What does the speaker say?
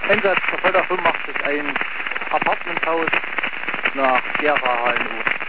Einsatz Verfolger 85, ein Apartmentshaus nach Gera HNO.